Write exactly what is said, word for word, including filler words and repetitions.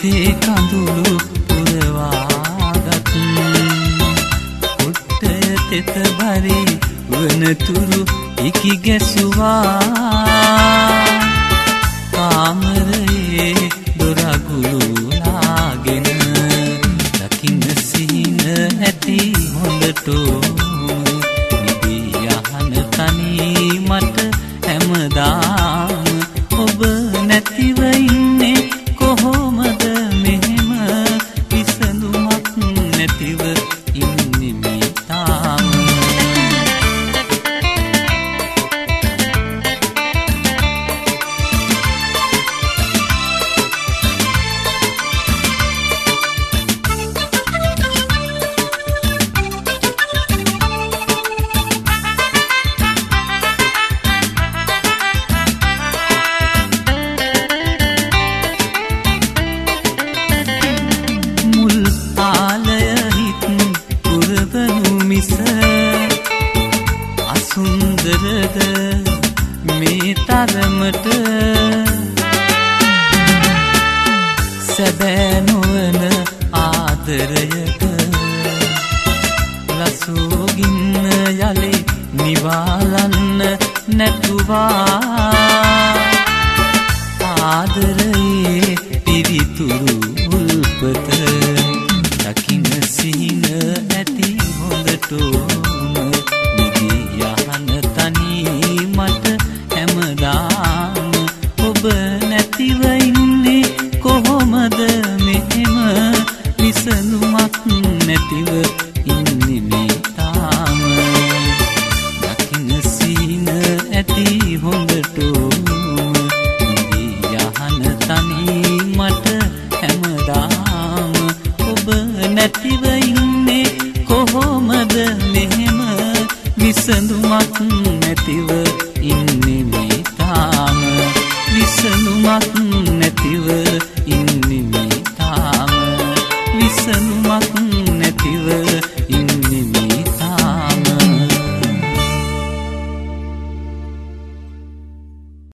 හිතේ කඳුළු පුරවාගත් කුට්ටය තෙත බරි වනතුරු ඉකි ගැසුවා කාමරයේ දොරගුළුලාගෙන දකින්න සිහින ඇති හොඳටෝ නිදී යහන තනි මට හැමදාම ඔබ නැතිව ඉන්නේ කොහොමද මෙහෙම විසඳුමක් නැතිව ඉන්නේ මේ තාම අසුන්දරද මේ තරමට සැබෑ නොවන ආදරයක ලසෝගින්න යලි නිවාලන්න නැතුවා ආදරයේ පිරිතුරු උල්පත දකින්න සිහින ඇති හොඳටෝ මට හැමදාම ඔබ නැතිව ඉන්නේ කොහොමද මෙහෙම විසඳුමක් නැතිව ඉන්නේ මේ තාම දකින්න සීන ඇති හොඳටම යහන තනි මට හැමදාම ඔබ නැතිව ඉන්නේ කොහොමද මෙහෙම විසඳුමක් නැතිව ඉන්නේ මේ තාම විසඳුමක් නැතිව ඉන්නේ මේ තාම විසඳුමක් නැතිව